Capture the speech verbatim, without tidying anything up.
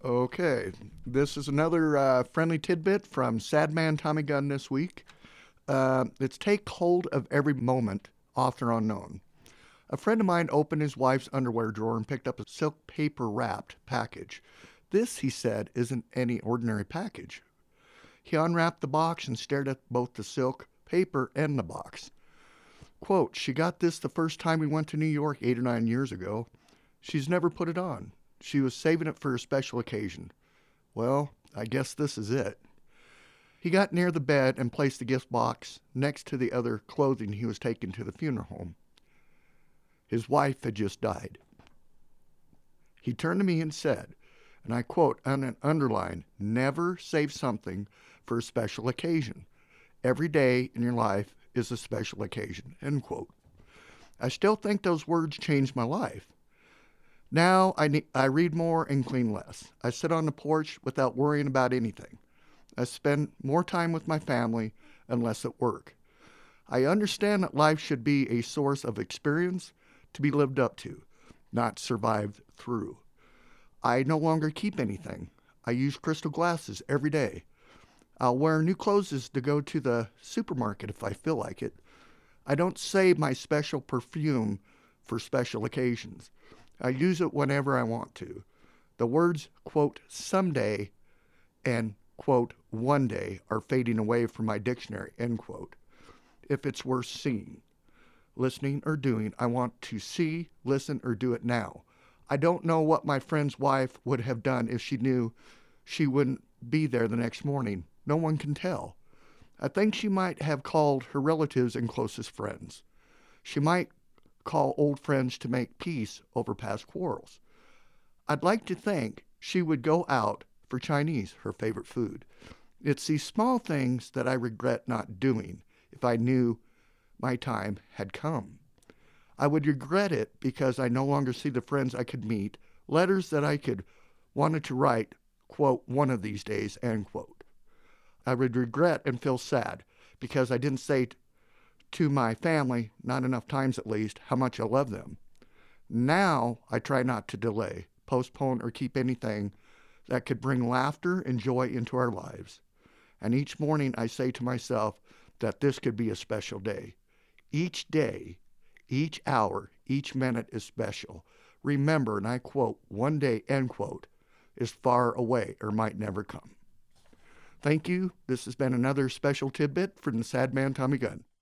Okay, this is another uh, friendly tidbit from Sad Man Tommy Gunn this week. Uh, it's take hold of every moment, author unknown. A friend of mine opened his wife's underwear drawer and picked up a silk paper wrapped package. This, he said, isn't any ordinary package. He unwrapped the box and stared at both the silk paper and the box. Quote, she got this the first time we went to New York eight or nine years ago. She's never put it on. She was saving it for a special occasion. Well, I guess this is it. He got near the bed and placed the gift box next to the other clothing he was taking to the funeral home. His wife had just died. He turned to me and said, and I quote and underline, never save something for a special occasion. Every day in your life is a special occasion, end quote. I still think those words changed my life. Now I, ne- I read more and clean less. I sit on the porch without worrying about anything. I spend more time with my family and less at work. I understand that life should be a source of experience to be lived up to, not survived through. I no longer keep anything. I use crystal glasses every day. I'll wear new clothes to go to the supermarket if I feel like it. I don't save my special perfume for special occasions. I use it whenever I want to. The words, quote, someday and, quote, one day are fading away from my dictionary, end quote. If it's worth seeing, listening, or doing, I want to see, listen, or do it now. I don't know what my friend's wife would have done if she knew she wouldn't be there the next morning. No one can tell. I think she might have called her relatives and closest friends. She might call old friends to make peace over past quarrels. I'd like to think she would go out for Chinese, her favorite food. It's these small things that I regret not doing if I knew my time had come. I would regret it because I no longer see the friends I could meet, letters that I could wanted to write, quote, one of these days, end quote. I would regret and feel sad because I didn't say t- to my family, not enough times at least, how much I love them. Now I try not to delay, postpone, or keep anything that could bring laughter and joy into our lives. And each morning I say to myself that this could be a special day. Each day, each hour, each minute is special. Remember, and I quote, one day, end quote, is far away or might never come. Thank you. This has been another special tidbit from the Sad Man Tommy Gunn.